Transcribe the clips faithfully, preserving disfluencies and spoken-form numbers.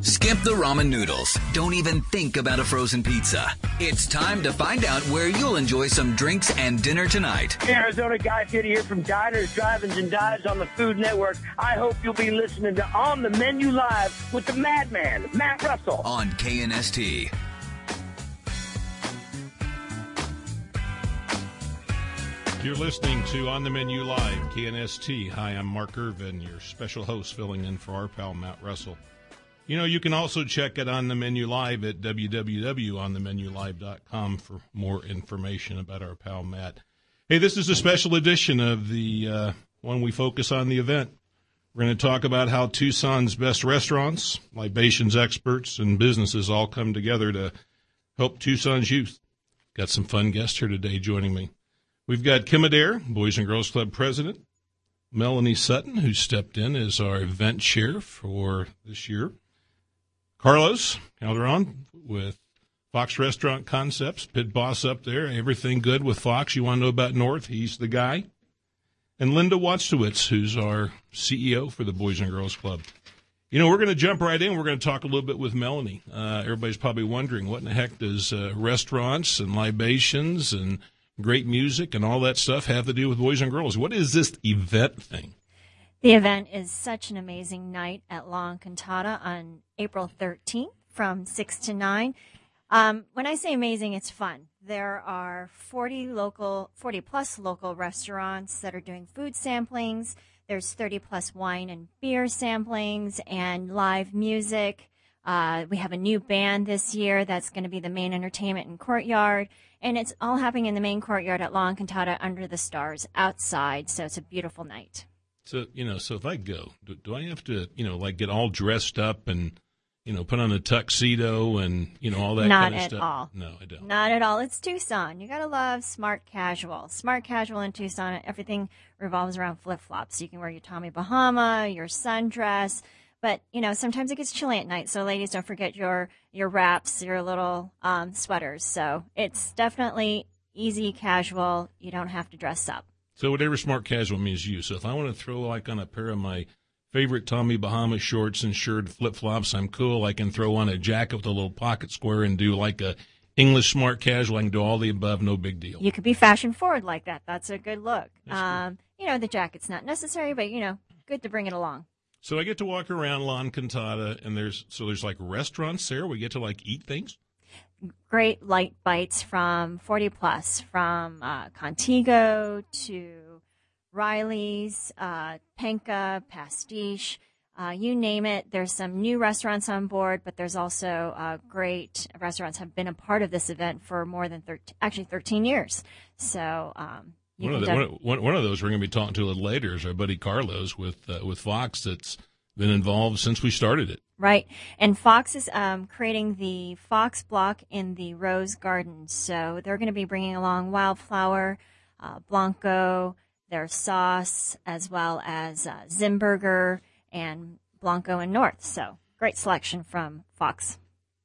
Skip the ramen noodles. Don't even think about a frozen pizza. It's time to find out where you'll enjoy some drinks and dinner tonight. Arizona Guy Fieri here from Diners, Drive-Ins, and Dives on the Food Network. I hope you'll be listening to On the Menu Live with the madman, Matt Russell. On K N S T. You're listening to On the Menu Live, K N S T. Hi, I'm Mark Irvin, your special host filling in for our pal Matt Russell. You know, you can also check it On the Menu Live at w w w dot on the menu live dot com for more information about our pal Matt. Hey, this is a special edition of the uh, one we focus on the event. We're going to talk about how Tucson's best restaurants, libations experts, and businesses all come together to help Tucson's youth. Got some fun guests here today joining me. We've got Kim Adair, Boys and Girls Club president, Melanie Sutton, who stepped in as our event chair for this year, Carlos Calderon with Fox Restaurant Concepts, pit boss up there, everything good with Fox. You want to know about North, he's the guy, and Linda Watzkewitz, who's our C E O for the Boys and Girls Club. You know, we're going to jump right in. We're going to talk a little bit with Melanie. Uh, everybody's probably wondering, what in the heck does uh, restaurants and libations and great music and all that stuff have to do with boys and girls? What is this event thing? The event is such an amazing night at La Encantada on April thirteenth from six to nine. Um, when I say amazing, it's fun. There are forty local, forty plus local restaurants that are doing food samplings. There's thirty plus wine and beer samplings and live music. Uh, we have a new band this year that's going to be the main entertainment in Courtyard. And it's all happening in the main courtyard at La Encantada under the stars outside. So it's a beautiful night. So, you know, so if I go, do, do I have to, you know, like get all dressed up and, you know, put on a tuxedo and, you know, all that Not kind of stuff? Not at all. No, I don't. Not at all. It's Tucson. You got to love smart casual. Smart casual in Tucson, everything revolves around flip-flops. You can wear your Tommy Bahama, your sundress. But, you know, sometimes it gets chilly at night. So, ladies, don't forget your, your wraps, your little um, sweaters. So it's definitely easy, casual. You don't have to dress up. So whatever smart casual means to you. So if I want to throw like on a pair of my favorite Tommy Bahama shorts and shirt, flip-flops, I'm cool. I can throw on a jacket with a little pocket square and do like a English smart casual. I can do all the above, no big deal. You could be fashion forward like that. That's a good look. That's um, you know, the jacket's not necessary, but, you know, good to bring it along. So I get to walk around La Encantada, and there's so there's like restaurants there. We get to like eat things. Great light bites from forty plus, from uh, Contigo to Riley's, uh, Penca, Pastiche, uh, you name it. There's some new restaurants on board, but there's also uh, great restaurants have been a part of this event for more than thirteen, actually thirteen years. So. Um, You one, of the, def- one, one of those we're going to be talking to a little later is our buddy Carlos with uh, with Fox that's been involved since we started it. Right. And Fox is um, creating the Fox block in the Rose Garden. So they're going to be bringing along Wildflower, uh, Blanco, their sauce, as well as uh, Zimburger and Blanco and North. So great selection from Fox.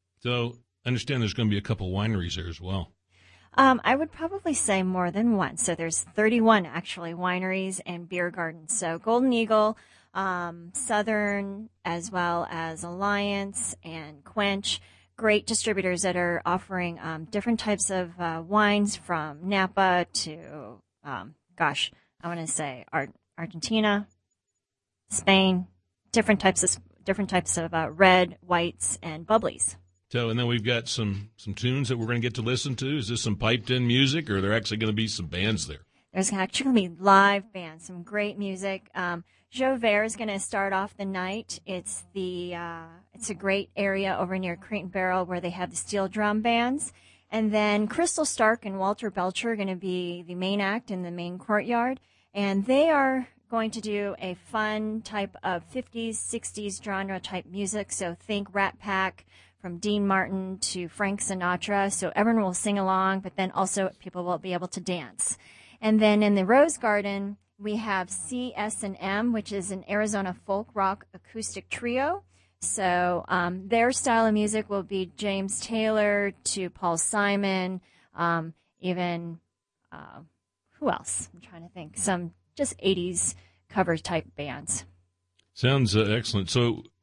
So I understand there's going to be a couple wineries there as well. Um, I would probably say more than one. So there's thirty-one actually wineries and beer gardens. So Golden Eagle, um, Southern, as well as Alliance and Quench, great distributors that are offering um, different types of uh, wines from Napa to, um, gosh, I want to say Ar- Argentina, Spain, different types of different types of uh, red, whites, and bubblies. So, and then we've got some, some tunes that we're going to get to listen to. Is this some piped-in music, or are there actually going to be some bands there? There's actually going to be live bands, some great music. Um, Joubert is going to start off the night. It's the uh, it's a great area over near Crate and Barrel where they have the steel drum bands. And then Crystal Stark and Walter Belcher are going to be the main act in the main courtyard. And they are going to do a fun type of fifties, sixties genre type music. So think Rat Pack, from Dean Martin to Frank Sinatra. So everyone will sing along, but then also people will be able to dance. And then in the Rose Garden, we have C S and M, which is an Arizona folk rock acoustic trio. So um, their style of music will be James Taylor to Paul Simon, um, even, uh, who else? I'm trying to think. Some just eighties cover type bands. Sounds uh, excellent. So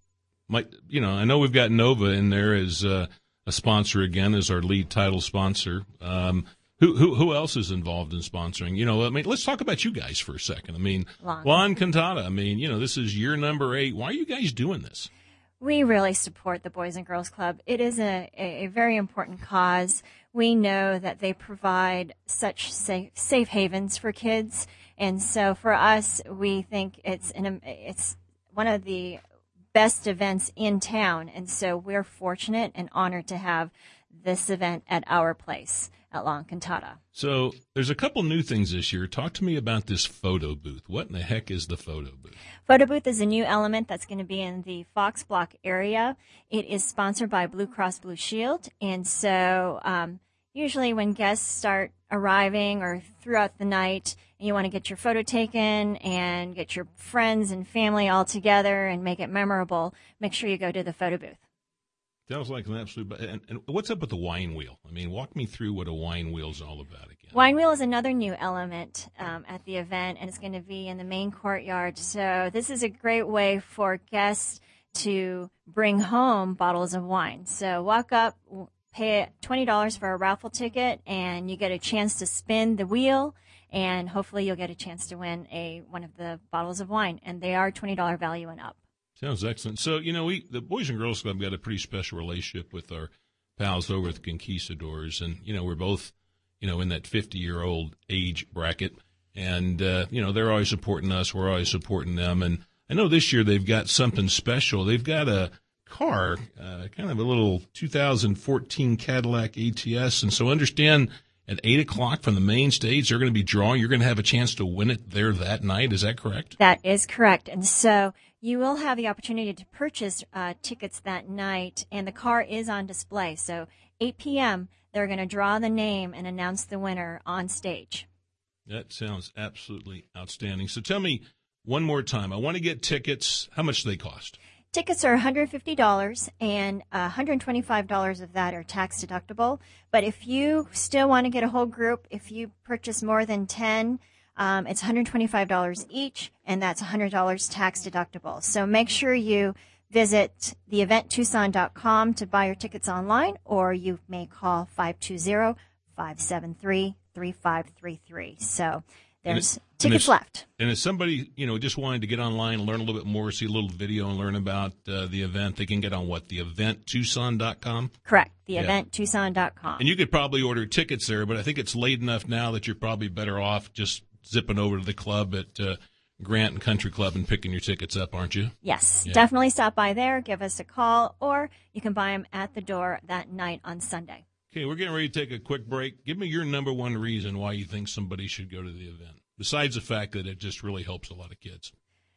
my, you know, I know we've got Nova in there as uh, a sponsor again, as our lead title sponsor. Um, who, who who else is involved in sponsoring? You know, I mean, let's talk about you guys for a second. I mean, La Encantada. I mean, you know, this is year number eight. Why are you guys doing this? We really support the Boys and Girls Club. It is a, a very important cause. We know that they provide such safe, safe havens for kids. And so for us, we think it's an, it's one of the best events in town. And so we're fortunate and honored to have this event at our place at La Encantada. So there's a couple new things this year. Talk to me about this photo booth. What in the heck is the photo booth? Photo booth is a new element that's going to be in the Fox Block area. It is sponsored by Blue Cross Blue Shield. And so um, usually when guests start arriving or throughout the night, and you want to get your photo taken and get your friends and family all together and make it memorable, make sure you go to the photo booth. Sounds like an absolute. And, and what's up with the wine wheel? I mean, walk me through what a wine wheel is all about again. Wine wheel is another new element um, at the event, and it's going to be in the main courtyard. So this is a great way for guests to bring home bottles of wine. So walk up, pay twenty dollars for a raffle ticket, and you get a chance to spin the wheel, and hopefully you'll get a chance to win a one of the bottles of wine, and they are twenty dollars value and up. Sounds excellent. So, you know, we the Boys and Girls Club got a pretty special relationship with our pals over at the Conquistadors, and, you know, we're both, you know, in that fifty-year-old age bracket, and, uh, you know, they're always supporting us. We're always supporting them, and I know this year they've got something special. They've got a car, uh, kind of a little two thousand fourteen Cadillac A T S, and so understand at eight o'clock from the main stage, they're going to be drawing. You're going to have a chance to win it there that night. Is that correct? That is correct. And so you will have the opportunity to purchase uh, tickets that night, and the car is on display. So eight p.m., they're going to draw the name and announce the winner on stage. That sounds absolutely outstanding. So tell me one more time. I want to get tickets. How much do they cost? Tickets are one hundred fifty dollars, and one hundred twenty-five dollars of that are tax deductible. But if you still want to get a whole group, if you purchase more than ten, um, it's one hundred twenty-five dollars each, and that's one hundred dollars tax deductible. So make sure you visit the event tucson dot com to buy your tickets online, or you may call five two zero, five seven three, three five three three. So there's tickets left. And if somebody, you know, just wanted to get online and learn a little bit more, see a little video and learn about uh, the event, they can get on what, the event tucson dot com? Correct, the yeah. event tucson dot com. And you could probably order tickets there, but I think it's late enough now that you're probably better off just zipping over to the club at uh, Grant and Country Club and picking your tickets up, aren't you? Yes, yeah. Definitely stop by there, give us a call, or you can buy them at the door that night on Sunday. Okay, we're getting ready to take a quick break. Give me your number one reason why you think somebody should go to the event, besides the fact that it just really helps a lot of kids.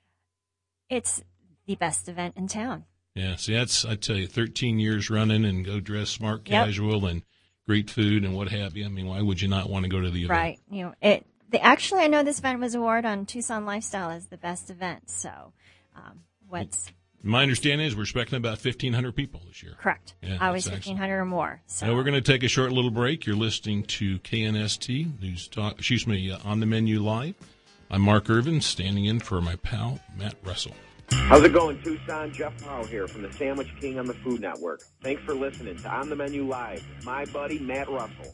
It's the best event in town. Yeah, see, that's, I tell you, thirteen years running and go dress smart casual yep. and great food and what have you. I mean, why would you not want to go to the event? Right. You know, it. The, actually, I know this event was awarded on Tucson Lifestyle as the best event. So, um, what's... My understanding is we're expecting about fifteen hundred people this year. Correct. Yeah, always fifteen hundred or more. So. Now we're going to take a short little break. You're listening to K N S T News Talk. Excuse me, uh, On the Menu Live. I'm Mark Irvin, standing in for my pal Matt Russell. How's it going, Tucson? Jeff Powell here from the Sandwich King on the Food Network. Thanks for listening to On the Menu Live. My buddy Matt Russell.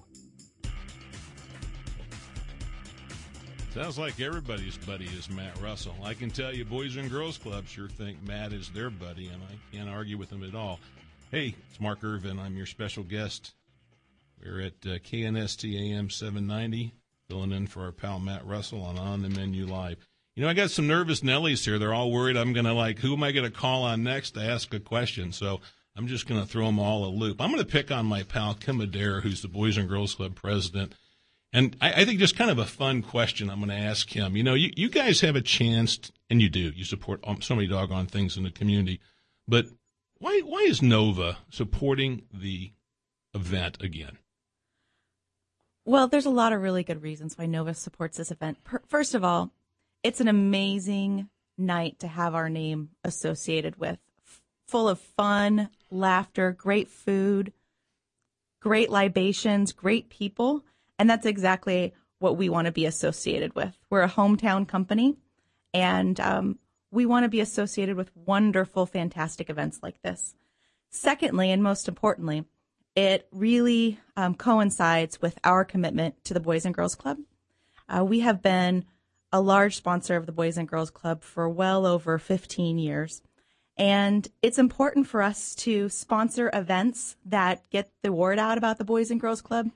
Sounds like everybody's buddy is Matt Russell. I can tell you, Boys and Girls Club sure think Matt is their buddy, and I can't argue with them at all. Hey, it's Mark Irvin. I'm your special guest. We're at uh, K N S T A M seven ninety, filling in for our pal Matt Russell on On the Menu Live. You know, I got some nervous Nellies here. They're all worried I'm going to, like, who am I going to call on next to ask a question? So I'm just going to throw them all a loop. I'm going to pick on my pal Kim Adair, who's the Boys and Girls Club president. And I, I think just kind of a fun question I'm going to ask him. You know, you, you guys have a chance, to, and you do. You support so many doggone things in the community. But why why is Nova supporting the event again? Well, there's a lot of really good reasons why Nova supports this event. First of all, it's an amazing night to have our name associated with. Full of fun, laughter, great food, great libations, great people. And that's exactly what we want to be associated with. We're a hometown company, and um, we want to be associated with wonderful, fantastic events like this. Secondly, and most importantly, it really um, coincides with our commitment to the Boys and Girls Club. Uh, we have been a large sponsor of the Boys and Girls Club for well over fifteen years. And it's important for us to sponsor events that get the word out about the Boys and Girls Club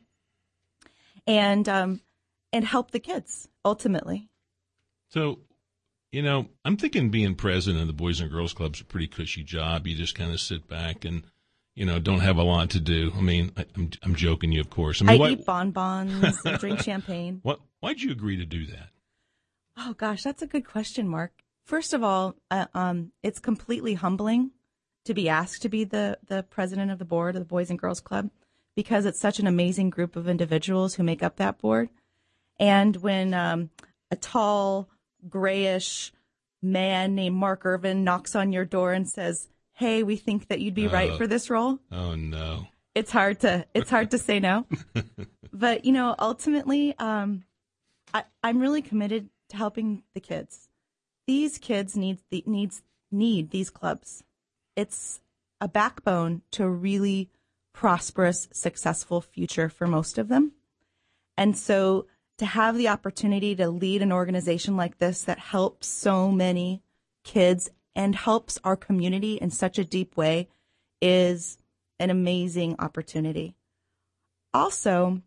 and um, and help the kids, ultimately. So, you know, I'm thinking being president of the Boys and Girls Club is a pretty cushy job. You just kind of sit back and, you know, don't have a lot to do. I mean, I, I'm I'm joking you, of course. I, mean, I why, eat bonbons and drink champagne. What? Why'd you agree to do that? Oh, gosh, that's a good question, Mark. First of all, uh, um, it's completely humbling to be asked to be the, the president of the board of the Boys and Girls Club because it's such an amazing group of individuals who make up that board. And when um, a tall, grayish man named Mark Irvin knocks on your door and says, hey, we think that you'd be uh, right for this role. Oh, no. It's hard to it's hard to say no. But, you know, ultimately, um, I, I'm really committed to helping the kids. These kids need, the, needs, need these clubs. It's a backbone to a really prosperous, successful future for most of them. And so to have the opportunity to lead an organization like this that helps so many kids and helps our community in such a deep way is an amazing opportunity. Also,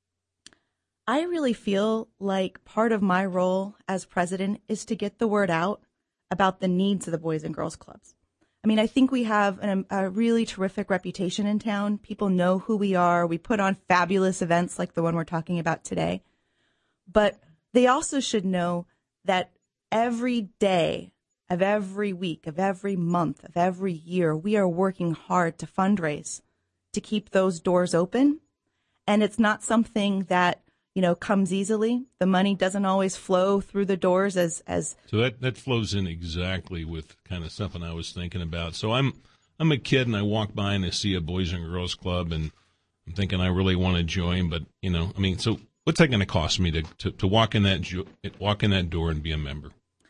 I really feel like part of my role as president is to get the word out about the needs of the Boys and Girls Clubs. I mean, I think we have an, a really terrific reputation in town. People know who we are. We put on fabulous events like the one we're talking about today. But they also should know that every day of every week, of every month, of every year, we are working hard to fundraise to keep those doors open. And it's not something that, you know, comes easily. The money doesn't always flow through the doors as, as. So that, that flows in exactly with kind of something I was thinking about. So I'm, I'm a kid and I walk by and I see a Boys and Girls Club and I'm thinking I really want to join, but you know, I mean, so what's that going to cost me to, to, to walk in that, walk in that door and be a member?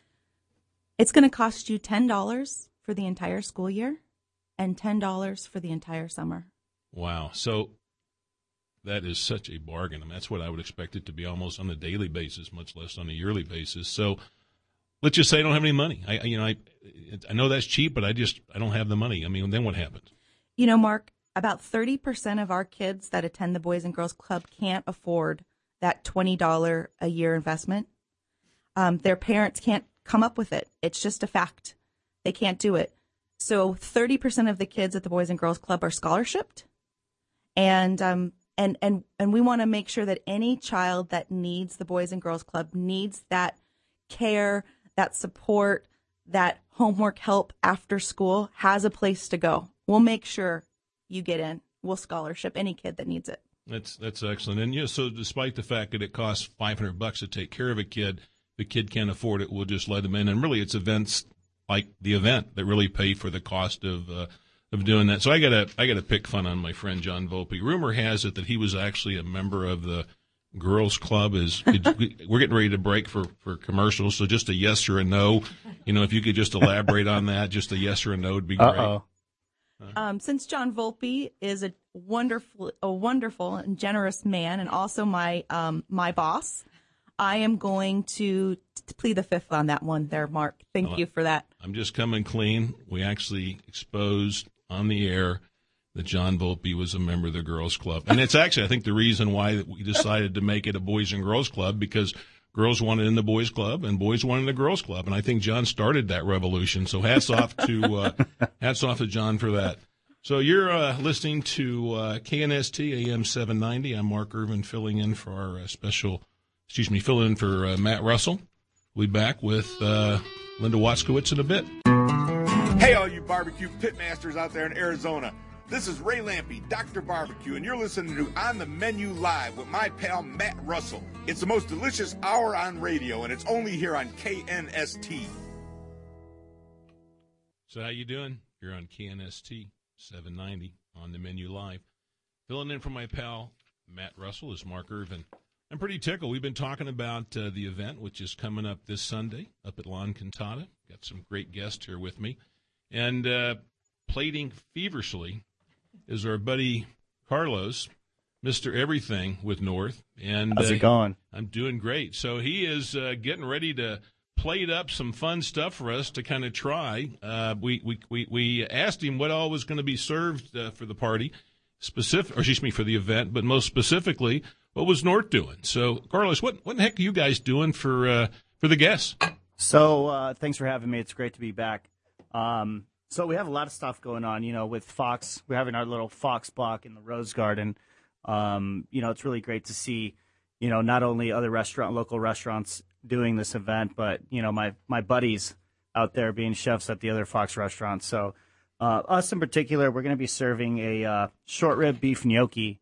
It's going to cost you ten dollars for the entire school year and ten dollars for the entire summer. Wow. So that is such a bargain. I mean, that's what I would expect it to be almost on a daily basis, much less on a yearly basis. So let's just say I don't have any money. I, you know, I, I know that's cheap, but I just, I don't have the money. I mean, then what happens? You know, Mark, about thirty percent of our kids that attend the Boys and Girls Club can't afford that twenty dollars a year investment. Um, their parents can't come up with it. It's just a fact. They can't do it. So thirty percent of the kids at the Boys and Girls Club are scholarshiped. And, um, and, and, and we want to make sure that any child that needs the Boys and Girls Club needs that care, that support, that homework help after school has a place to go. We'll make sure you get in. We'll scholarship any kid that needs it. That's, that's excellent. And yeah, so despite the fact that it costs five hundred bucks to take care of a kid, the kid can't afford it, we'll just let them in. And really, it's events like the event that really pay for the cost of uh, of doing that. So I gotta I gotta pick fun on my friend John Volpe. Rumor has it that he was actually a member of the girls' club. Is we're getting ready to break for, for commercials, so just a yes or a no. You know, if you could just elaborate on that, just a yes or a no would be great. Uh-oh. Um, since John Volpe is a wonderful a wonderful and generous man, and also my um, my boss, I am going to, to plead the fifth on that one there, Mark. Thank well, you for that. I'm just coming clean. We actually exposed on the air that John Volpe was a member of the girls' club. And it's actually, I think, the reason why we decided to make it a Boys and Girls Club, because girls wanted in the boys' club and boys wanted in the girls' club. And I think John started that revolution. So hats off to uh, hats off to John for that. So you're uh, listening to uh, K N S T A M seven ninety. I'm Mark Irvin, filling in for our uh, special Excuse me, fill in for uh, Matt Russell. We'll be back with uh, Linda Watzkowitz in a bit. Hey, all you barbecue pitmasters out there in Arizona. This is Ray Lampe, Doctor Barbecue, and you're listening to On the Menu Live with my pal Matt Russell. It's the most delicious hour on radio, and it's only here on K N S T. So how you doing? You're on K N S T seven ninety On the Menu Live. Filling in for my pal Matt Russell is Mark Irvin. I'm pretty tickled. We've been talking about uh, the event, which is coming up this Sunday up at La Encantada. Got some great guests here with me. And uh, plating feverishly is our buddy Carlos, Mister Everything with North. And how's it uh, going? I'm doing great. So he is uh, getting ready to plate up some fun stuff for us to kind of try. Uh, we, we, we, we asked him what all was going to be served uh, for the party, specific, or excuse me, for the event, but most specifically, what was North doing? So, Carlos, what, what the heck are you guys doing for uh, for the guests? So, uh, thanks for having me. It's great to be back. Um, so we have a lot of stuff going on, you know, with Fox. We're having our little Fox block in the Rose Garden. Um, you know, it's really great to see, you know, not only other restaurant, local restaurants doing this event, but, you know, my, my buddies out there being chefs at the other Fox restaurants. So uh, us in particular, we're going to be serving a uh, short rib beef gnocchi.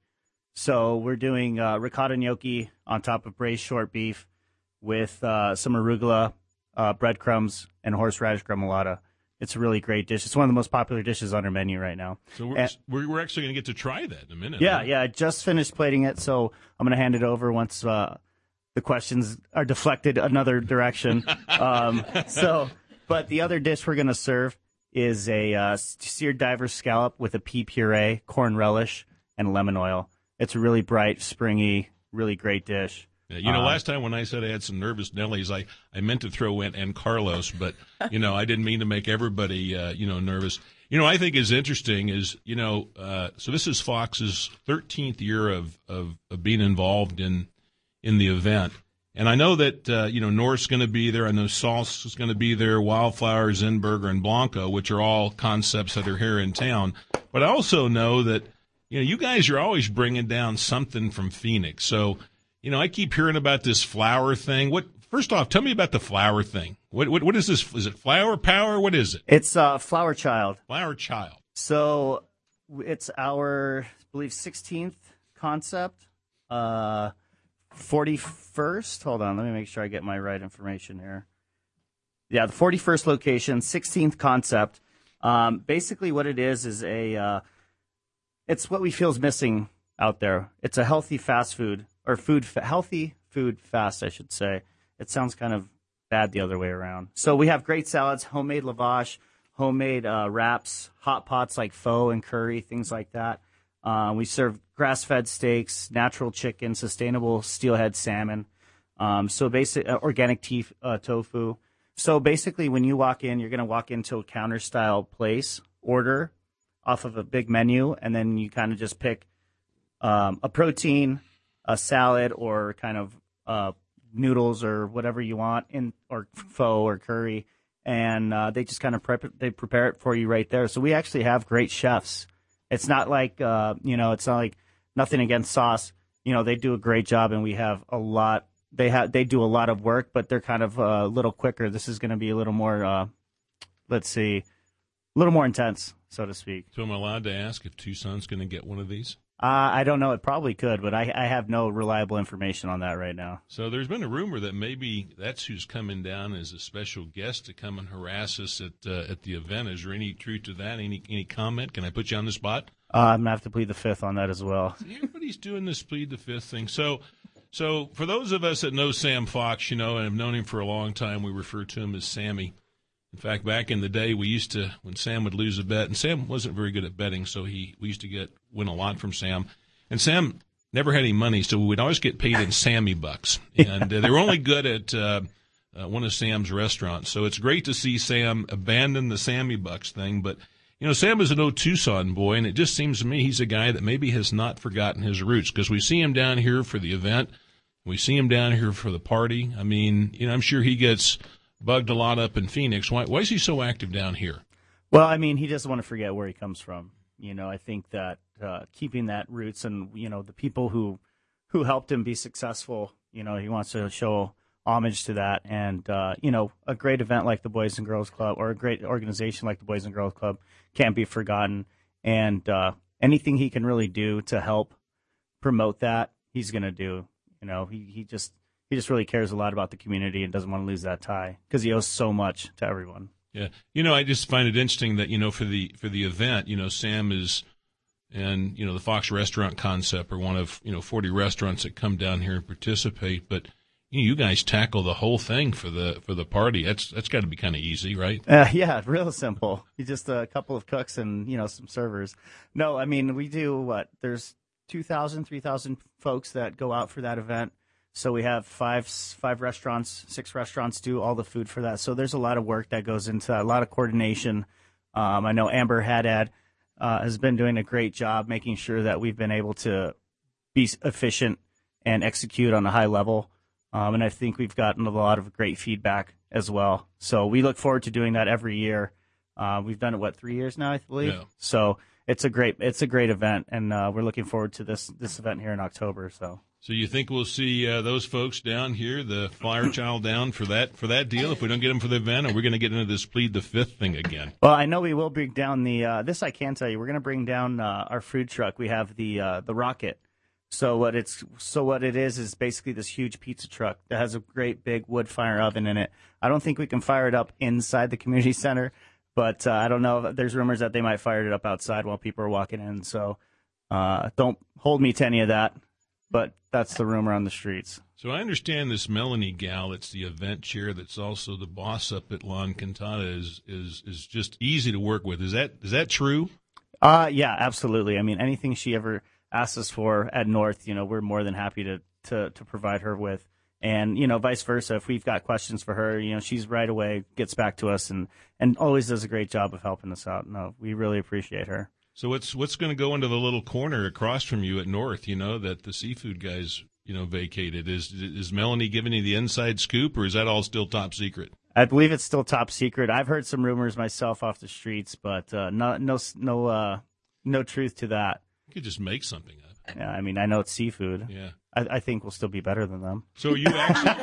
So we're doing uh, ricotta gnocchi on top of braised short beef with uh, some arugula, uh, breadcrumbs, and horseradish gremolata. It's a really great dish. It's one of the most popular dishes on our menu right now. So we're, and, we're, we're actually going to get to try that in a minute. Yeah, right? yeah. I just finished plating it, so I'm going to hand it over once uh, the questions are deflected another direction. um, so, but the other dish we're going to serve is a uh, seared diver scallop with a pea puree, corn relish, and lemon oil. It's a really bright, springy, really great dish. Yeah, you know, uh, last time when I said I had some nervous Nellies, I, I meant to throw in and Carlos, but, you know, I didn't mean to make everybody, uh, you know, nervous. You know, I think is interesting is, you know, uh, so this is Fox's thirteenth year of, of, of being involved in in the event. And I know that, uh, you know, North's going to be there. I know Sauce is going to be there, Wildflower, Zinberger, and Blanco, which are all concepts that are here in town. But I also know that, you know, you guys are always bringing down something from Phoenix. So, you know, I keep hearing about this flower thing. What? First off, tell me about the flower thing. What? What? What is this? Is it Flower Power? What is it? It's uh, Flower Child. Flower Child. So it's our, I believe, sixteenth concept. Uh, forty-first. Hold on, let me make sure I get my right information here. Yeah, the forty-first location, sixteenth concept. Um, basically, what it is is a. Uh, it's what we feel is missing out there. It's a healthy fast food. Or food, healthy food fast, I should say. It sounds kind of bad the other way around. So we have great salads, homemade lavash, homemade uh, wraps, hot pots like pho and curry, things like that. Uh, we serve grass-fed steaks, natural chicken, sustainable steelhead salmon. Um, so basic uh, organic tea, uh, tofu. So basically, when you walk in, you're going to walk into a counter-style place, order off of a big menu, and then you kind of just pick um, a protein, a salad, or kind of uh, noodles or whatever you want, in or pho or curry, and uh, they just kind of prep it, they prepare it for you right there. So we actually have great chefs. It's not like uh, you know, it's not like nothing against Sauce. You know, they do a great job, and we have a lot. They have they do a lot of work, but they're kind of uh, a little quicker. This is going to be a little more, uh, let's see, a little more intense, so to speak. So am I allowed to ask if Tucson's going to get one of these? Uh, I don't know. It probably could, but I, I have no reliable information on that right now. So there's been a rumor that maybe that's who's coming down as a special guest to come and harass us at uh, at the event. Is there any truth to that? Any any comment? Can I put you on the spot? Uh, I'm going to have to plead the fifth on that as well. See, everybody's doing this plead the fifth thing. So, so for those of us that know Sam Fox, you know, and have known him for a long time, we refer to him as Sammy. In fact, back in the day, we used to, when Sam would lose a bet, and Sam wasn't very good at betting, so he we used to get win a lot from Sam. And Sam never had any money, so we'd always get paid in Sammy bucks. And uh, they were only good at uh, uh, one of Sam's restaurants. So it's great to see Sam abandon the Sammy bucks thing. But, you know, Sam is an old Tucson boy, and it just seems to me he's a guy that maybe has not forgotten his roots, because we see him down here for the event. We see him down here for the party. I mean, you know, I'm sure he gets bugged a lot up in Phoenix. Why, why is he so active down here? Well, I mean, he doesn't want to forget where he comes from. You know, I think that uh, keeping that roots and, you know, the people who who helped him be successful, you know, he wants to show homage to that. And, uh, you know, a great event like the Boys and Girls Club, or a great organization like the Boys and Girls Club, can't be forgotten. And uh, anything he can really do to help promote that, he's going to do. You know, he, he just he just really cares a lot about the community and doesn't want to lose that tie, because he owes so much to everyone. Yeah, you know, I just find it interesting that, you know, for the for the event, you know, Sam is And, you know, the Fox Restaurant Concept are one of, you know, forty restaurants that come down here and participate. But you know, you guys tackle the whole thing for the for the party. That's that's got to be kind of easy, right? Uh, yeah, real simple. You just a couple of cooks and, you know, some servers. No, I mean, we do what? There's two thousand, three thousand folks that go out for that event. So we have five five restaurants, six restaurants do all the food for that. So there's a lot of work that goes into that, a lot of coordination. Um, I know Amber Haddad uh, has been doing a great job making sure that we've been able to be efficient and execute on a high level. Um, and I think we've gotten a lot of great feedback as well. So we look forward to doing that every year. Uh, we've done it, what, three years now, I believe? Yeah. So it's a great it's a great event, and uh, we're looking forward to this this event here in October. So. So you think we'll see uh, those folks down here, the Flyer Child down for that for that deal? If we don't get them for the event, or we're going to get into this plead the fifth thing again? Well, I know we will bring down the. Uh, this I can tell you, we're going to bring down uh, our food truck. We have the uh, the Rocket. So what it's so what it is is basically this huge pizza truck that has a great big wood fire oven in it. I don't think we can fire it up inside the community center, but uh, I don't know. There's rumors that they might fire it up outside while people are walking in. So uh, don't hold me to any of that. But that's the rumor on the streets. So I understand this Melanie gal that's the event chair that's also the boss up at La Encantada is is is just easy to work with. Is that is that true? Uh yeah, absolutely. I mean, anything she ever asks us for at North, you know, we're more than happy to, to, to provide her with. And, you know, vice versa. If we've got questions for her, you know, she's right away, gets back to us and, and always does a great job of helping us out. No, we really appreciate her. So what's what's going to go into the little corner across from you at North, you know, that the seafood guys, you know, vacated? Is is Melanie giving you the inside scoop, or is that all still top secret? I believe it's still top secret. I've heard some rumors myself off the streets, but uh, no no no uh, no truth to that. You could just make something up. Yeah, I mean, I know it's seafood. Yeah. I, I think we'll still be better than them. So are you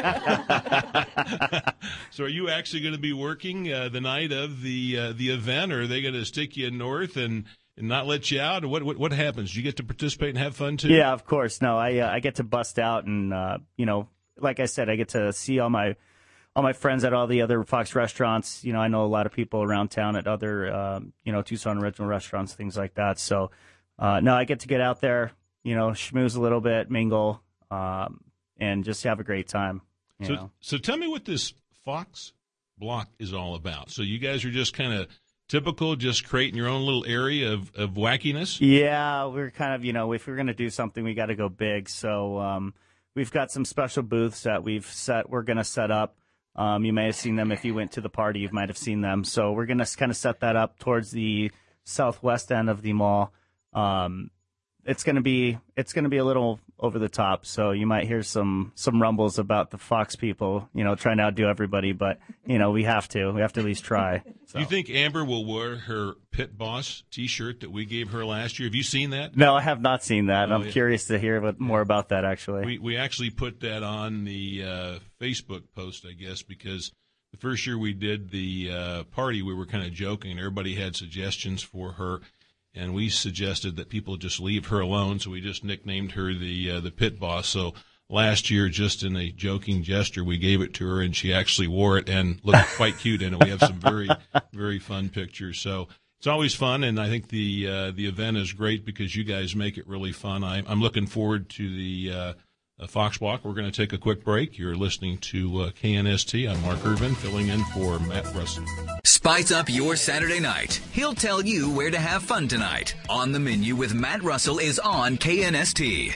actually? so are you actually going to be working uh, the night of the uh, the event, or are they going to stick you in North and? And not let you out? Or what, what what happens? Do you get to participate and have fun too? Yeah, of course. No, I uh, I get to bust out, and uh, you know, like I said, I get to see all my all my friends at all the other Fox restaurants. You know, I know a lot of people around town at other um, you know Tucson original restaurants, things like that. So, uh, no, I get to get out there, you know, schmooze a little bit, mingle, um, and just have a great time. You so know. so tell me what this Fox Block is all about. So you guys are just kind of typical, just creating your own little area of, of wackiness? Yeah, we're kind of, you know, if we're going to do something, we got to go big. So um, we've got some special booths that we've set, we're going to set up. Um, you may have seen them if you went to the party, you might have seen them. So we're going to kind of set that up towards the southwest end of the mall. Um, it's going to be it's going to be a little over the top, so you might hear some some rumbles about the Fox people, you know, trying to outdo everybody. But you know, we have to we have to at least try. So. Do you think Amber will wear her Pit Boss T-shirt that we gave her last year? Have you seen that? No, I have not seen that. Oh, I'm yeah. curious to hear what, more about that. Actually, we we actually put that on the uh, Facebook post, I guess, because the first year we did the uh, party, we were kind of joking, and everybody had suggestions for her. And we suggested that people just leave her alone, so we just nicknamed her the uh, the Pit Boss. So last year, just in a joking gesture, we gave it to her, and she actually wore it and looked quite cute in it. We have some very, very fun pictures. So it's always fun, and I think the uh, the event is great because you guys make it really fun. I, I'm looking forward to the uh, uh, Fox Block. We're going to take a quick break. You're listening to uh, K N S T. I'm Mark Irvin, filling in for Matt Russell. Spice up your Saturday night. He'll tell you where to have fun tonight. On the Menu with Matt Russell is on K N S T.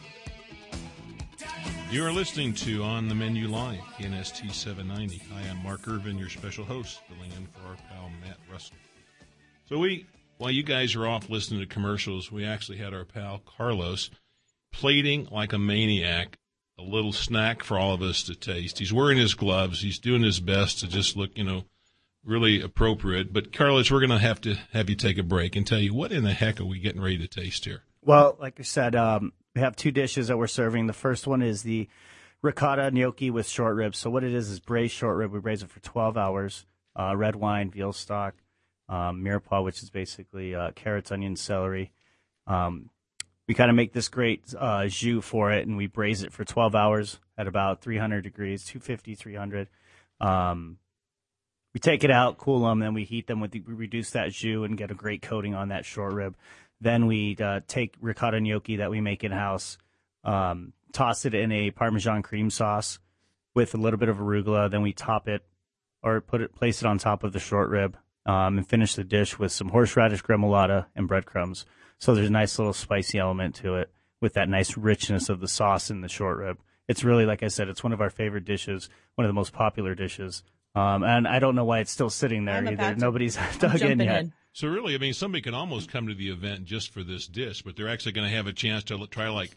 You are listening to On the Menu Live, K N S T seven ninety. Hi, I'm Mark Irvin, your special host, filling in for our pal Matt Russell. So we, while you guys are off listening to commercials, we actually had our pal Carlos plating like a maniac a little snack for all of us to taste. He's wearing his gloves. He's doing his best to just look, you know, really appropriate. But, Carlos, we're going to have to have you take a break and tell you what in the heck are we getting ready to taste here? Well, like I said, um, we have two dishes that we're serving. The first one is the ricotta gnocchi with short ribs. So what it is is braised short rib. We braise it for twelve hours, uh, red wine, veal stock, um, mirepoix, which is basically uh, carrots, onions, celery. Um, we kind of make this great uh, jus for it, and we braise it for twelve hours at about three hundred degrees, two fifty, three hundred. Um, we take it out, cool them, then we heat them with the, we reduce that jus and get a great coating on that short rib. Then we uh, take ricotta gnocchi that we make in-house, um, toss it in a Parmesan cream sauce with a little bit of arugula. Then we top it or put it, place it on top of the short rib, um, and finish the dish with some horseradish gremolata and breadcrumbs. So there's a nice little spicy element to it with that nice richness of the sauce in the short rib. It's really, like I said, it's one of our favorite dishes, one of the most popular dishes. Um, and I don't know why it's still sitting there I'm either. to, Nobody's I'm dug in yet. in. So really, I mean, somebody can almost come to the event just for this dish, but they're actually going to have a chance to try like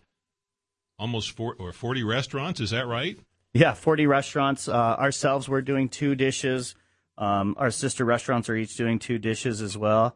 almost four, or forty restaurants. Is that right? Yeah, forty restaurants. Uh, ourselves, we're doing two dishes. Um, our sister restaurants are each doing two dishes as well.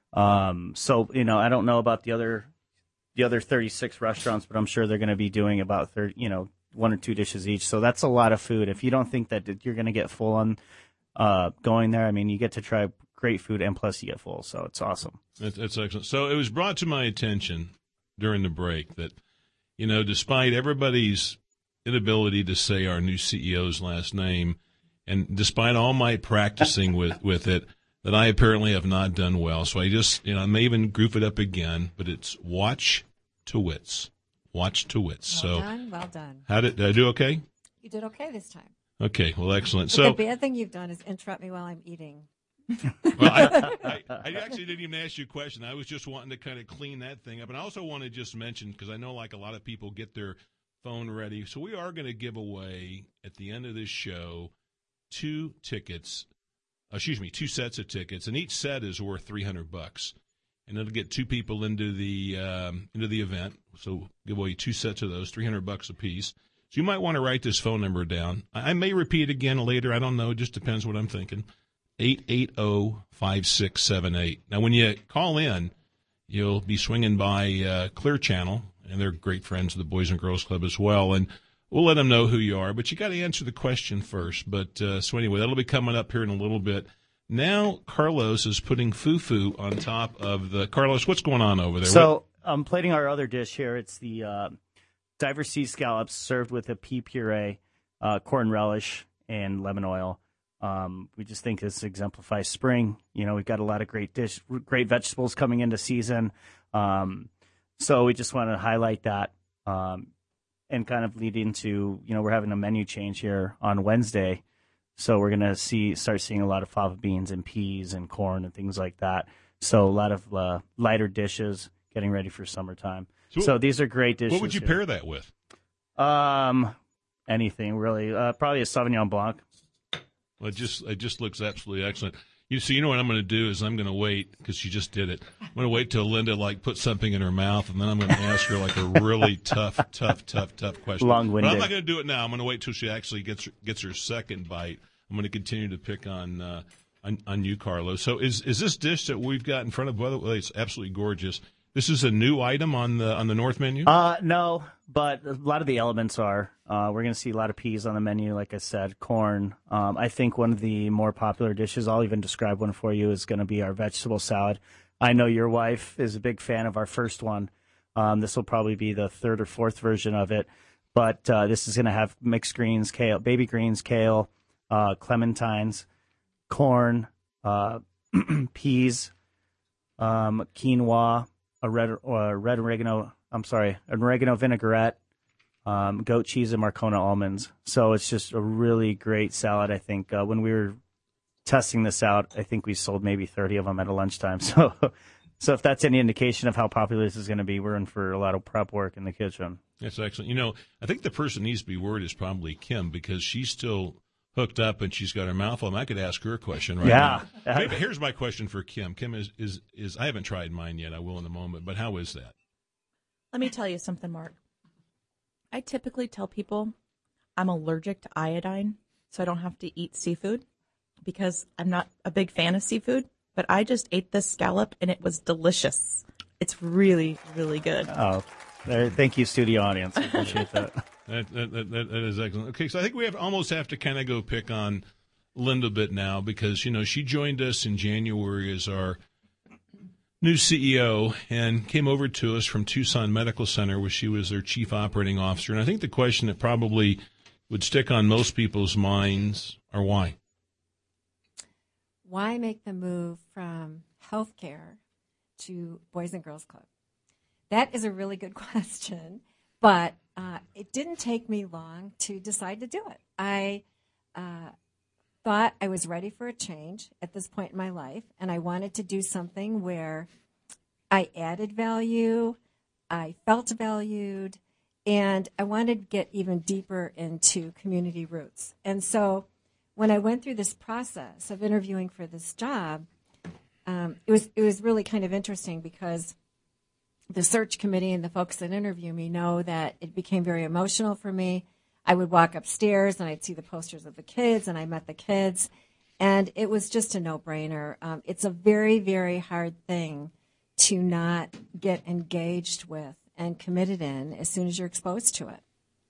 Um, so, you know, I don't know about the other the other thirty-six restaurants, but I'm sure they're going to be doing about thirty, you know, one or two dishes each. So that's a lot of food. If you don't think that you're going to get full on uh, going there, I mean, you get to try great food and plus you get full. So it's awesome. That's, that's excellent. So it was brought to my attention during the break that, you know, despite everybody's inability to say our new C E O's last name, and despite all my practicing with, with it, that I apparently have not done well. So I just, you know, I may even goof it up again, but it's Watch to Wits. Watch to Wits. Well so done, well done. How did, did I do okay? You did okay this time. Okay, well, excellent. But so the bad thing you've done is interrupt me while I'm eating. Well, I, I, I actually didn't even ask you a question. I was just wanting to kind of clean that thing up. And I also want to just mention, because I know like a lot of people get their phone ready. So we are going to give away at the end of this show two tickets, excuse me, two sets of tickets. And each set is worth three hundred bucks. And it'll get two people into the um, into the event. So give away two sets of those, three hundred bucks a piece. So you might want to write this phone number down. I, I may repeat it again later. I don't know. It just depends what I'm thinking. eight eight zero, five six seven eight. Now, when you call in, you'll be swinging by uh, Clear Channel, and they're great friends of the Boys and Girls Club as well, and we'll let them know who you are, but you got to answer the question first. But uh, so anyway, that'll be coming up here in a little bit. Now, Carlos is putting fufu on top of the – Carlos, what's going on over there? So I'm plating our other dish here. It's the uh, Diver Sea scallops served with a pea puree, uh, corn relish, and lemon oil. Um, we just think this exemplifies spring. You know, we've got a lot of great dish, great vegetables coming into season. Um, so we just want to highlight that um, and kind of lead into, you know, we're having a menu change here on Wednesday. So we're going to see start seeing a lot of fava beans and peas and corn and things like that. So a lot of uh, lighter dishes getting ready for summertime. So, so these are great dishes. What would you here. pair that with? Um, anything, really. Uh, probably a Sauvignon Blanc. Well, it just it just looks absolutely excellent. You so you know what I'm going to do is I'm going to wait because she just did it. I'm going to wait till Linda like put something in her mouth, and then I'm going to ask her like a really tough, tough, tough, tough question. Long-winded. But I'm not going to do it now. I'm going to wait till she actually gets gets her second bite. I'm going to continue to pick on uh, on, on you, Carlos. So is is this dish that we've got in front of? By the way, it's absolutely gorgeous. This is a new item on the on the North menu? Uh, no, but a lot of the elements are. Uh, we're going to see a lot of peas on the menu, like I said, corn. Um, I think one of the more popular dishes, I'll even describe one for you, is going to be our vegetable salad. I know your wife is a big fan of our first one. Um, this will probably be the third or fourth version of it. But uh, this is going to have mixed greens, kale, baby greens, kale, uh, clementines, corn, uh, peas, um, quinoa, a red uh, red oregano. I'm sorry, an oregano vinaigrette, um, goat cheese, and Marcona almonds. So it's just a really great salad. I think uh, when we were testing this out, I think we sold maybe thirty of them at a lunchtime. So, so if that's any indication of how popular this is going to be, we're in for a lot of prep work in the kitchen. That's excellent. You know, I think the person needs to be worried is probably Kim because she's still hooked up and she's got her mouth full. I could ask her a question right yeah. now. Maybe, here's my question for Kim. Kim is, is is I haven't tried mine yet. I will in a moment. But how is that? Let me tell you something, Mark. I typically tell people I'm allergic to iodine, so I don't have to eat seafood because I'm not a big fan of seafood. But I just ate this scallop, and it was delicious. It's really, really good. Oh, there, thank you, studio audience. I appreciate that. That, that, that, that is excellent. Okay, so I think we have almost have to kind of go pick on Linda a bit now because, you know, she joined us in January as our new C E O and came over to us from Tucson Medical Center where she was their chief operating officer. And I think the question that probably would stick on most people's minds are why? Why make the move from healthcare to Boys and Girls Club? That is a really good question, but uh, it didn't take me long to decide to do it. I uh, thought I was ready for a change at this point in my life, and I wanted to do something where I added value, I felt valued, and I wanted to get even deeper into community roots. And so when I went through this process of interviewing for this job, um, it was it was really kind of interesting because the search committee and the folks that interview me know that it became very emotional for me. I would walk upstairs and I'd see the posters of the kids, and I met the kids, and it was just a no-brainer. Um, it's a very, very hard thing to not get engaged with and committed in as soon as you're exposed to it.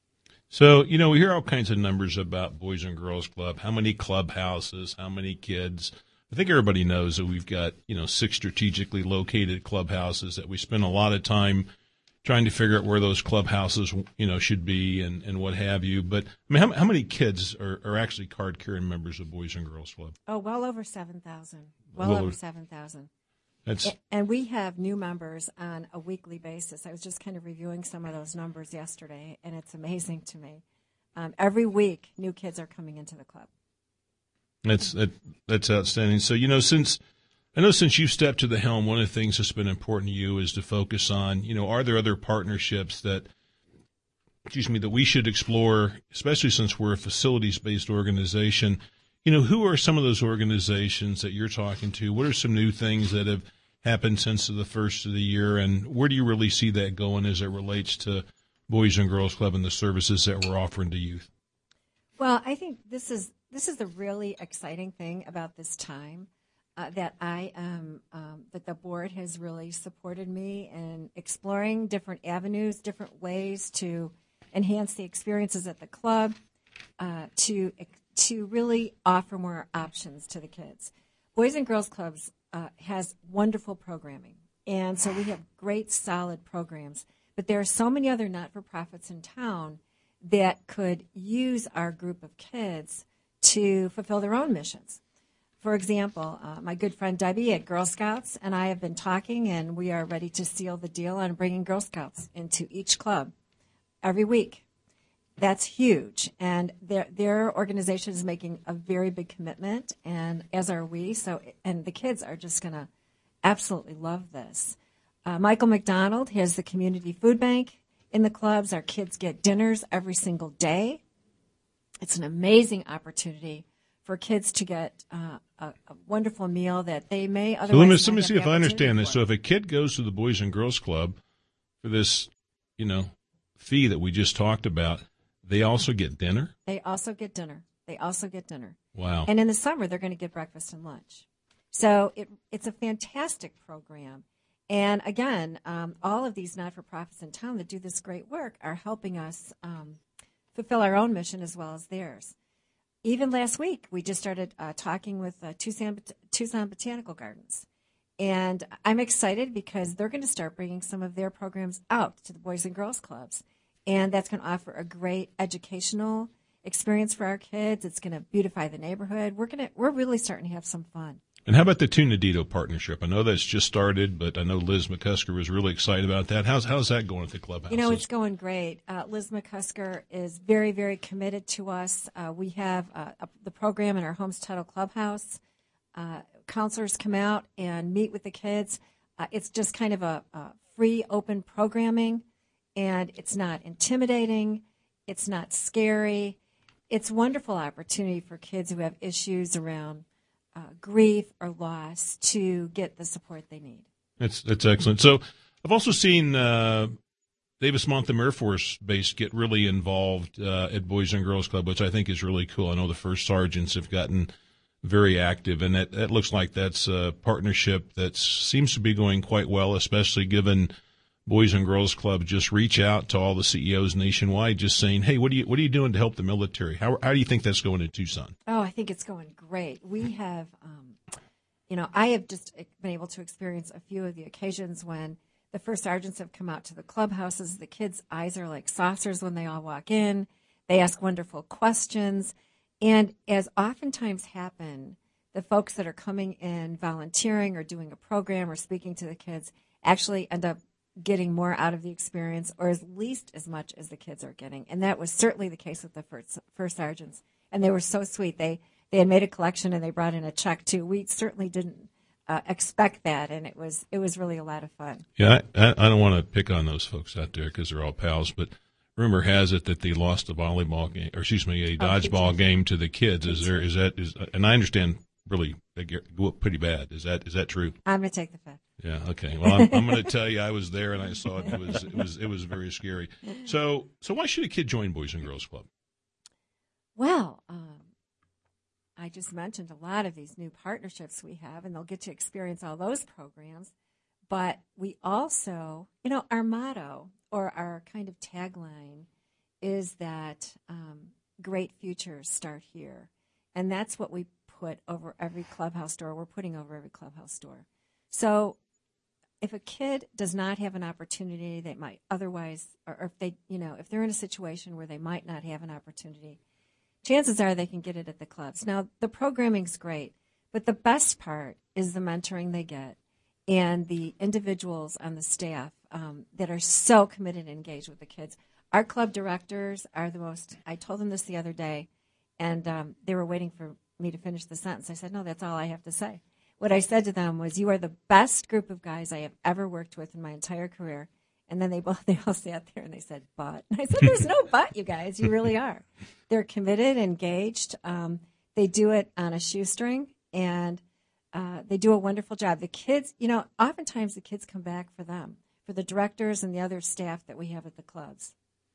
So, you know, we hear all kinds of numbers about Boys and Girls Club, how many clubhouses, how many kids. I think everybody knows that we've got, you know, six strategically located clubhouses that we spend a lot of time trying to figure out where those clubhouses, you know, should be and, and what have you. But I mean, how, how many kids are, are actually card-carrying members of Boys and Girls Club? Oh, well over seven thousand. Well, well over seven thousand. That's And we have new members on a weekly basis. I was just kind of reviewing some of those numbers yesterday, and it's amazing to me. Um, every week, new kids are coming into the club. That's that, that's outstanding. So, you know, since I know since you stepped to the helm, one of the things that's been important to you is to focus on, you know, are there other partnerships that, excuse me, that we should explore, especially since we're a facilities-based organization. You know, who are some of those organizations that you're talking to? What are some new things that have happened since the first of the year, and where do you really see that going as it relates to Boys and Girls Club and the services that we're offering to youth? Well, I think this is this is the really exciting thing about this time. Uh, that I um, um, that the board has really supported me in exploring different avenues, different ways to enhance the experiences at the club, uh, to to really offer more options to the kids. Boys and Girls Clubs uh, has wonderful programming, and so we have great, solid programs. But there are so many other not-for-profits in town that could use our group of kids to fulfill their own missions. For example, uh, my good friend Debbie at Girl Scouts and I have been talking, and we are ready to seal the deal on bringing Girl Scouts into each club every week. That's huge, and their their organization is making a very big commitment, and as are we. So, and the kids are just going to absolutely love this. Uh, Michael McDonald has the community food bank in the clubs. Our kids get dinners every single day. It's an amazing opportunity for kids to get uh, a, a wonderful meal that they may otherwise. So let me, not let me have see the if I understand opportunity this. for. So if a kid goes to the Boys and Girls Club for this, you know, fee that we just talked about, they also get dinner? They also get dinner. They also get dinner. Wow. And in the summer, they're going to get breakfast and lunch. So it, it's a fantastic program. And again, um, all of these not-for-profits in town that do this great work are helping us um, fulfill our own mission as well as theirs. Even last week, we just started uh, talking with uh, Tucson, Tucson Botanical Gardens. And I'm excited because they're going to start bringing some of their programs out to the Boys and Girls Clubs. And that's going to offer a great educational experience for our kids. It's going to beautify the neighborhood. We're going to, we're really starting to have some fun. And how about the Tunadito partnership? I know that's just started, but I know Liz McCusker was really excited about that. How's how's that going at the clubhouse? You know, it's going great. Uh, Liz McCusker is very, very committed to us. Uh, we have uh, a, the program in our Holmes Tuttle Clubhouse. Uh, counselors come out and meet with the kids. Uh, it's just kind of a, a free, open programming, and it's not intimidating. It's not scary. It's a wonderful opportunity for kids who have issues around Uh, grief or loss to get the support they need. That's that's excellent. So I've also seen uh, Davis-Monthan Air Force Base get really involved uh, at Boys and Girls Club, which I think is really cool. I know the first sergeants have gotten very active, and that, that looks like that's a partnership that seems to be going quite well, especially given Boys and Girls Club just reach out to all the C E Os nationwide, just saying, "Hey, what are you what are you doing to help the military?" How how do you think that's going in Tucson? Oh, I think it's going great. We have, um, you know, I have just been able to experience a few of the occasions when the first sergeants have come out to the clubhouses. The kids' eyes are like saucers when they all walk in. They ask wonderful questions, and as oftentimes happen, the folks that are coming in volunteering or doing a program or speaking to the kids actually end up getting more out of the experience, or at least as much as the kids are getting. And that was certainly the case with the first, first sergeants. And they were so sweet. They they had made a collection and they brought in a check too. We certainly didn't uh, expect that, and it was it was really a lot of fun. Yeah, I, I don't want to pick on those folks out there because they're all pals, but rumor has it that they lost a volleyball game, or excuse me, a dodgeball oh, game to the kids. Is there is that is? And I understand really they go up pretty bad. Is that is that true? I'm going to take the fifth. Yeah. Okay. Well, I'm, I'm going to tell you, I was there and I saw it. It was it was it was very scary. So so why should a kid join Boys and Girls Club? Well, um, I just mentioned a lot of these new partnerships we have, and they'll get to experience all those programs. But we also, you know, our motto or our kind of tagline is that um, great futures start here. And that's what we put over every clubhouse door. We're putting over every clubhouse door. So if a kid does not have an opportunity they might otherwise, or if they, you know, if they're in a situation where they might not have an opportunity, chances are they can get it at the clubs. Now, the programming's great, but the best part is the mentoring they get and the individuals on the staff um, that are so committed and engaged with the kids. Our club directors are the most, I told them this the other day, and um, they were waiting for me to finish the sentence. I said, no, that's all I have to say. What I said to them was, you are the best group of guys I have ever worked with in my entire career. And then they both they all sat there and they said, but. And I said, there's no but, you guys. You really are. They're committed, engaged. Um, they do it on a shoestring, and uh, they do a wonderful job. The kids, you know, oftentimes the kids come back for them, for the directors and the other staff that we have at the clubs.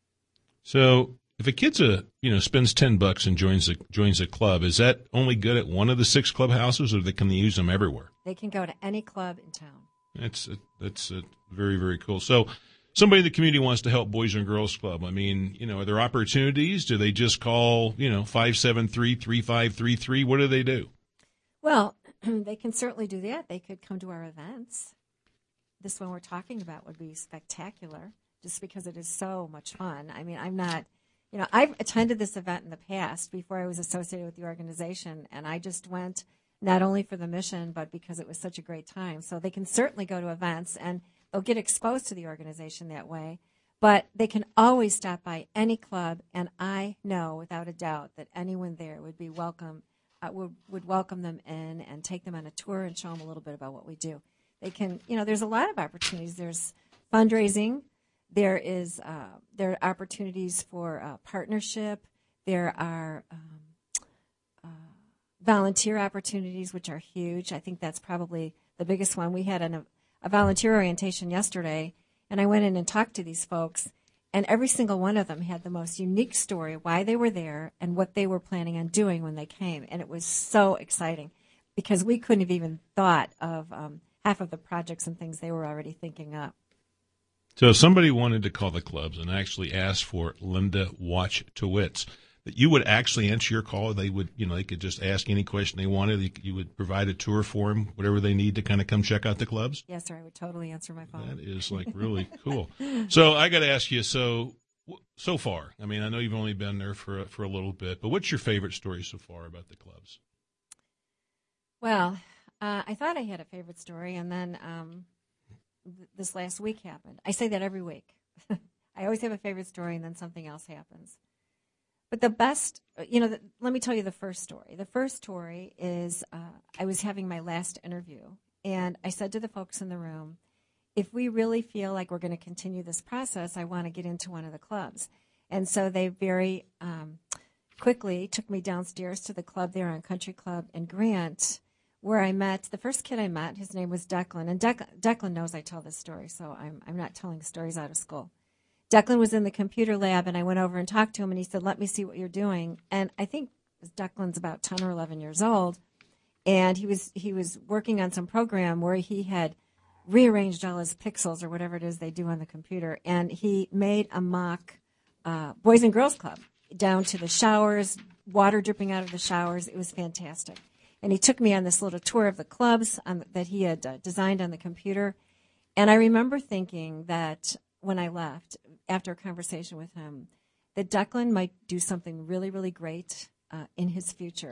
So if a kid's a you know spends ten bucks and joins a joins a club, is that only good at one of the six clubhouses, or they can they use them everywhere? They can go to any club in town. That's a, that's a very very cool. So somebody in the community wants to help Boys and Girls Club. I mean, you know, are there opportunities? Do they just call you know five seven three three five three three? What do they do? Well, they can certainly do that. They could come to our events. This one we're talking about would be spectacular, just because it is so much fun. I mean, I'm not. You know, I've attended this event in the past before I was associated with the organization, and I just went not only for the mission, but because it was such a great time. So they can certainly go to events, and they'll get exposed to the organization that way. But they can always stop by any club, and I know without a doubt that anyone there would be welcome, uh, would, would welcome them in and take them on a tour and show them a little bit about what we do. They can, you know, there's a lot of opportunities. There's fundraising. There is uh, there are opportunities for uh, partnership. There are um, uh, volunteer opportunities, which are huge. I think that's probably the biggest one. We had an, a, a volunteer orientation yesterday, and I went in and talked to these folks, and every single one of them had the most unique story, why they were there and what they were planning on doing when they came. And it was so exciting because we couldn't have even thought of um, half of the projects and things they were already thinking up. So if somebody wanted to call the clubs and actually ask for Linda Watch-Towitz, that you would actually answer your call. They would, you know, they could just ask any question they wanted. You would provide a tour for them, whatever they need to kind of come check out the clubs. Yes, sir. I would totally answer my phone. That is like really cool. So I got to ask you, so so far, I mean, I know you've only been there for a, for a little bit, but what's your favorite story so far about the clubs? Well, uh, I thought I had a favorite story, and then um, th- this last week happened. I say that every week. I always have a favorite story, and then something else happens. But the best, you know, the, let me tell you the first story. The first story is uh, I was having my last interview, and I said to the folks in the room, if we really feel like we're going to continue this process, I want to get into one of the clubs. And so they very um, quickly took me downstairs to the club there on Country Club in Grant, where I met the first kid I met. His name was Declan, and Dec- Declan knows I tell this story, so I'm I'm not telling stories out of school. Declan was in the computer lab, and I went over and talked to him, and he said, let me see what you're doing. And I think Declan's about ten or eleven years old, and he was he was working on some program where he had rearranged all his pixels or whatever it is they do on the computer, and he made a mock uh, Boys and Girls Club down to the showers, water dripping out of the showers. It was fantastic. And he took me on this little tour of the clubs on, that he had uh, designed on the computer. And I remember thinking that when I left, after a conversation with him, that Declan might do something really, really great uh, in his future,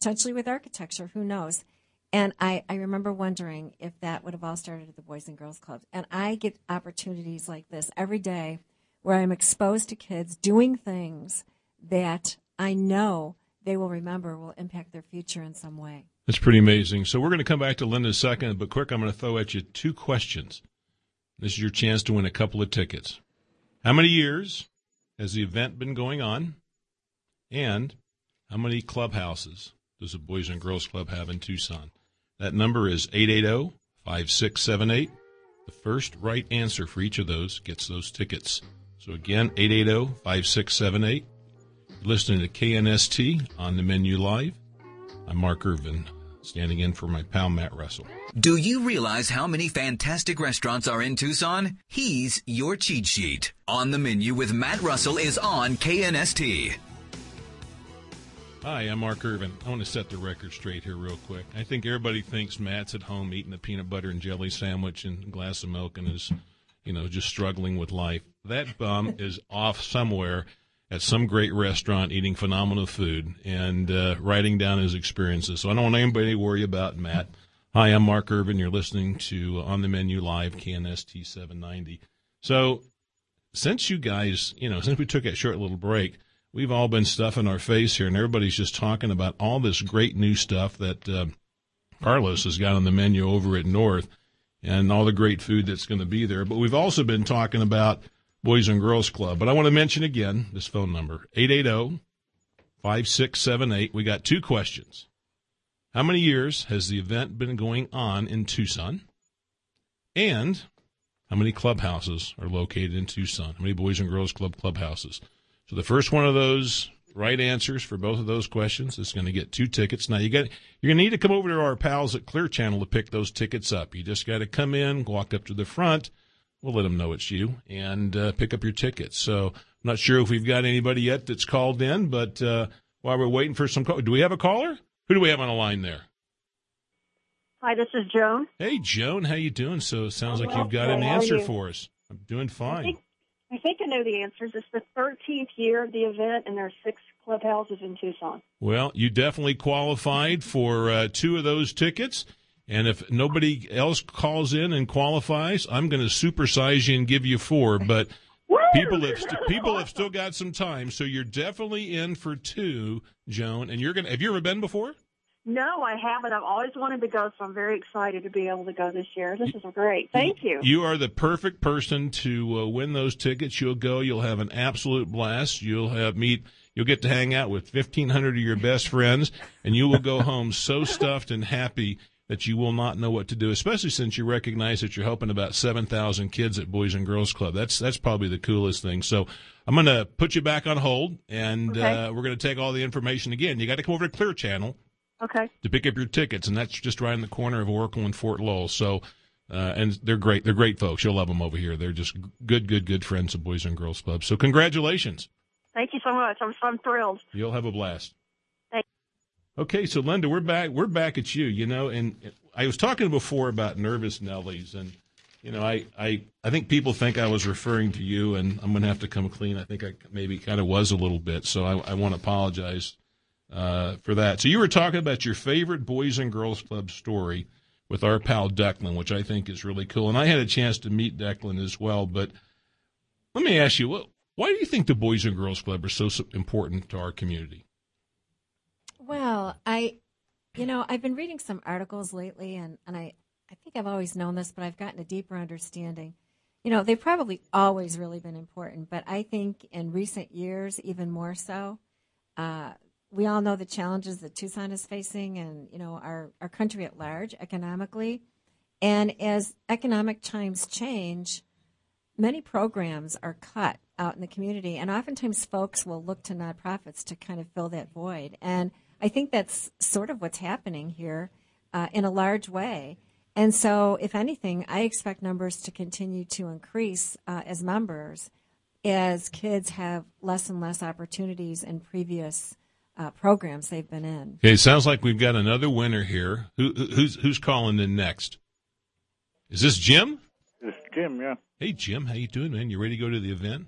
potentially with architecture, who knows? And I, I remember wondering if that would have all started at the Boys and Girls Club. And I get opportunities like this every day where I'm exposed to kids doing things that I know they will remember will impact their future in some way. That's pretty amazing. So we're going to come back to Linda in a second, but quick, I'm going to throw at you two questions. This is your chance to win a couple of tickets. How many years has the event been going on? And how many clubhouses does the Boys and Girls Club have in Tucson? That number is eight eight zero, five six seven eight. The first right answer for each of those gets those tickets. So again, eight eight zero, five six seven eight. You're listening to K N S T on the Menu Live. I'm Mark Irvin, standing in for my pal Matt Russell. Do you realize how many fantastic restaurants are in Tucson? He's your cheat sheet. On the Menu with Matt Russell is on K N S T. Hi, I'm Mark Irvin. I want to set the record straight here real quick. I think everybody thinks Matt's at home eating a peanut butter and jelly sandwich and a glass of milk and is, you know, just struggling with life. That bum is off somewhere at some great restaurant eating phenomenal food and uh, writing down his experiences. So I don't want anybody to worry about Matt. Hi, I'm Mark Irvin. You're listening to On the Menu Live, K N S T seven ninety. So since you guys, you know, since we took that short little break, we've all been stuffing our face here, and everybody's just talking about all this great new stuff that uh, Carlos has got on the menu over at North and all the great food that's going to be there. But we've also been talking about Boys and Girls Club. But I want to mention again this phone number, eight eight zero, five six seven eight. We got two questions. How many years has the event been going on in Tucson? And how many clubhouses are located in Tucson? How many Boys and Girls Club clubhouses? So the first one of those right answers for both of those questions is going to get two tickets. Now you got you're going to need to come over to our pals at Clear Channel to pick those tickets up. You just got to come in, walk up to the front. We'll let them know it's you and uh, pick up your tickets. So I'm not sure if we've got anybody yet that's called in, but uh, while we're waiting for some call, do we have a caller? Who do we have on the line there? Hi, this is Joan. Hey, Joan, how you doing? So it sounds like well, you've got well, an how are answer you? for us. I'm doing fine. I think, I think I know the answers. It's the thirteenth year of the event, and there are six clubhouses in Tucson. Well, you definitely qualified for uh, two of those tickets. And if nobody else calls in and qualifies, I'm going to supersize you and give you four. But people have st- people have still got some time, so you're definitely in for two, Joan. And you're going to have you ever been before? No, I haven't. I've always wanted to go, so I'm very excited to be able to go this year. This is great. Thank you. You are the perfect person to uh, win those tickets. You'll go. You'll have an absolute blast. You'll have meet. You'll get to hang out with fifteen hundred of your best friends, and you will go home so stuffed and happy that you will not know what to do, especially since you recognize that you're helping about seven thousand kids at Boys and Girls Club. That's that's probably the coolest thing. So I'm going to put you back on hold, and Okay. uh, we're going to take all the information again. You got to come over to Clear Channel Okay. to pick up your tickets, and that's just right in the corner of Oracle and Fort Lowell. So, uh, and they're great. They're great folks. You'll love them over here. They're just good, good, good friends of Boys and Girls Club. So congratulations. Thank you so much. I'm, I'm thrilled. You'll have a blast. Thank Okay, so Linda, we're back. We're back at you. You know, and I was talking before about nervous Nellies, and you know, I, I, I think people think I was referring to you, and I'm going to have to come clean. I think I maybe kind of was a little bit, so I, I want to apologize uh, for that. So you were talking about your favorite Boys and Girls Club story with our pal Declan, which I think is really cool, and I had a chance to meet Declan as well. But let me ask you, what, why do you think the Boys and Girls Club are so, so important to our community? Well, I, you know, I've been reading some articles lately, and, and I, I think I've always known this, but I've gotten a deeper understanding. You know, they've probably always really been important, but I think in recent years, even more so. Uh, we all know the challenges that Tucson is facing and, you know, our, our country at large economically. And as economic times change, many programs are cut out in the community, and oftentimes folks will look to nonprofits to kind of fill that void. And I think that's sort of what's happening here uh, in a large way. And so, if anything, I expect numbers to continue to increase uh, as members as kids have less and less opportunities in previous uh, programs they've been in. Okay, it sounds like we've got another winner here. Who, who's who's calling in next? Is this Jim? It's Jim, yeah. Hey, Jim, how you doing, man? You ready to go to the event?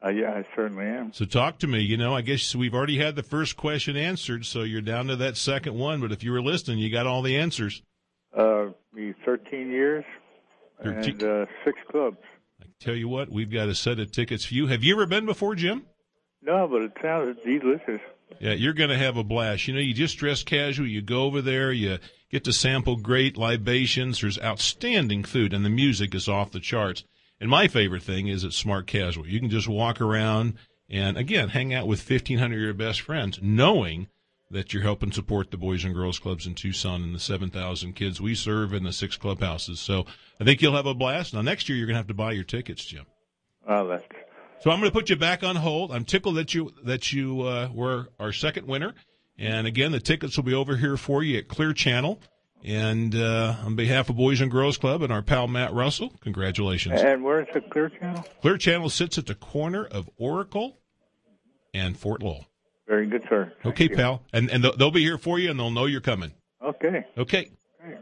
Uh, yeah, I certainly am. So talk to me. You know, I guess we've already had the first question answered, so you're down to that second one. But if you were listening, you got all the answers. Uh, me thirteen years thirteen and uh, six clubs. I tell you what, we've got a set of tickets for you. Have you ever been before, Jim? No, but it sounds delicious. Yeah, you're going to have a blast. You know, you just dress casual. You go over there. You get to sample great libations. There's outstanding food, and the music is off the charts. And my favorite thing is it's smart casual. You can just walk around and, again, hang out with fifteen hundred of your best friends, knowing that you're helping support the Boys and Girls Clubs in Tucson and the seven thousand kids we serve in the six clubhouses. So I think you'll have a blast. Now, next year you're going to have to buy your tickets, Jim. Oh, that's... So I'm going to put you back on hold. I'm tickled that you that you uh, were our second winner. And, again, the tickets will be over here for you at Clear Channel. And uh, on behalf of Boys and Girls Club and our pal Matt Russell, congratulations. And where's the Clear Channel? Clear Channel sits at the corner of Oracle and Fort Lowell. Very good, sir. Thank okay, you. pal. And and they'll be here for you, and they'll know you're coming. Okay. Okay. Great.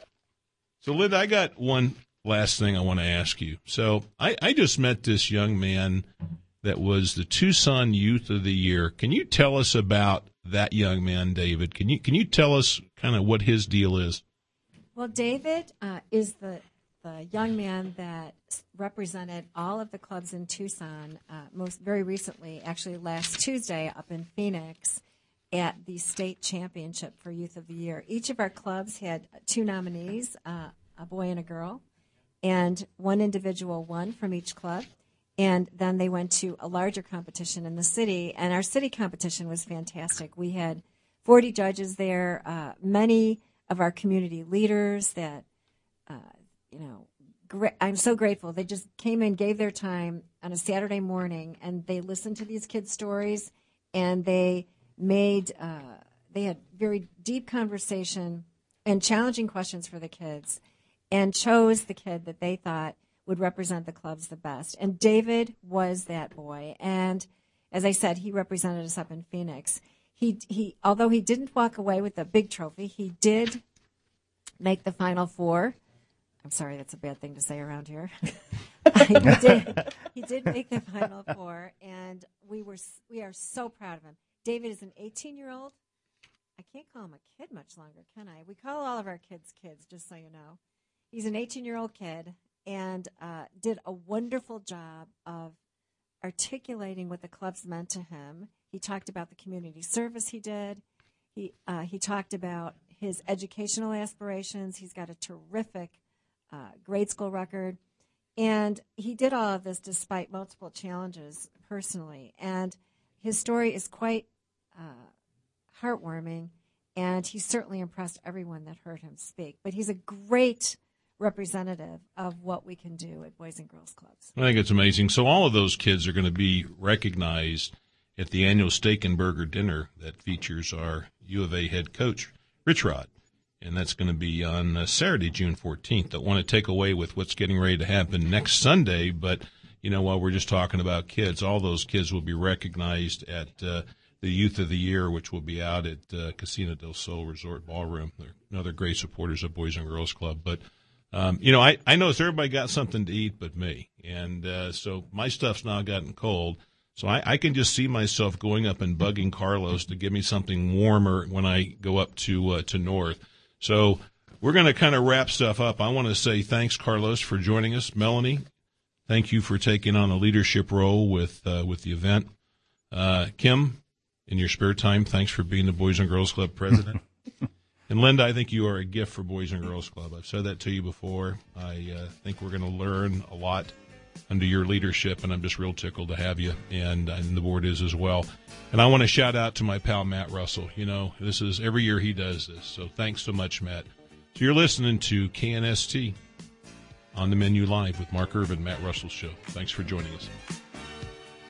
So, Linda, I got one last thing I want to ask you. So I, I just met this young man that was the Tucson Youth of the Year. Can you tell us about that young man, David? Can you can you tell us kind of what his deal is? Well, David uh, is the the young man that represented all of the clubs in Tucson, uh, most very recently, actually last Tuesday up in Phoenix at the state championship for Youth of the Year. Each of our clubs had two nominees, uh, a boy and a girl, and one individual won from each club. And then they went to a larger competition in the city, and our city competition was fantastic. We had forty judges there, uh, many of our community leaders that, uh, you know, gra- I'm so grateful. They just came in, gave their time on a Saturday morning, and they listened to these kids' stories, and they made, uh, they had very deep conversation and challenging questions for the kids, and chose the kid that they thought would represent the clubs the best. And David was that boy. And as I said, he represented us up in Phoenix. He, he, although he didn't walk away with a big trophy, he did make the Final Four. I'm sorry, that's a bad thing to say around here. he, did, he did make the Final Four, and we were we are so proud of him. David is an eighteen-year-old. I can't call him a kid much longer, can I? We call all of our kids kids, just so you know. He's an eighteen-year-old kid, and uh, did a wonderful job of articulating what the clubs meant to him. He talked about the community service he did. He uh, he talked about his educational aspirations. He's got a terrific uh, grade school record. And he did all of this despite multiple challenges personally. And his story is quite uh, heartwarming, and he certainly impressed everyone that heard him speak. But he's a great representative of what we can do at Boys and Girls Clubs. I think it's amazing. So all of those kids are going to be recognized at the annual Steak and Burger Dinner that features our U of A head coach, Rich Rod. And that's going to be on uh, Saturday, June fourteenth. Don't want to take away with what's getting ready to happen next Sunday, but, you know, while we're just talking about kids, all those kids will be recognized at uh, the Youth of the Year, which will be out at uh, Casino del Sol Resort Ballroom. They're another great supporters of Boys and Girls Club. But, um, you know, I, I noticed everybody got something to eat but me. And uh, so my stuff's now gotten cold. So I, I can just see myself going up and bugging Carlos to give me something warmer when I go up to uh, to North. So we're going to kind of wrap stuff up. I want to say thanks, Carlos, for joining us. Melanie, thank you for taking on a leadership role with uh, with the event. Uh, Kim, in your spare time, thanks for being the Boys and Girls Club president. And Linda, I think you are a gift for Boys and Girls Club. I've said that to you before. I uh, think we're going to learn a lot under your leadership, and I'm just real tickled to have you, and, and the board is as well. And I want to shout out to my pal Matt Russell. You know, this is every year he does this, so thanks so much, Matt. So you're listening to K N S T On the Menu Live with Mark Irvin, Matt Russell's show. Thanks for joining us.